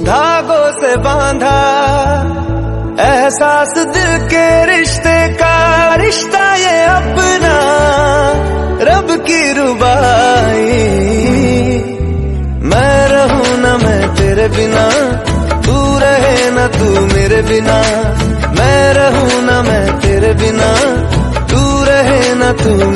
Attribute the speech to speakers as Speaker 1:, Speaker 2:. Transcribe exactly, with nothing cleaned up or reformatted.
Speaker 1: धागों से बांधा एहसास दिल के रिश्ते का, रिश्ता ये अपना रब की रुबाई। मैं रहूं ना मैं तेरे बिना, तू रहे ना तू मेरे बिना। मैं रहूं ना मैं तेरे बिना, तू रहे ना तू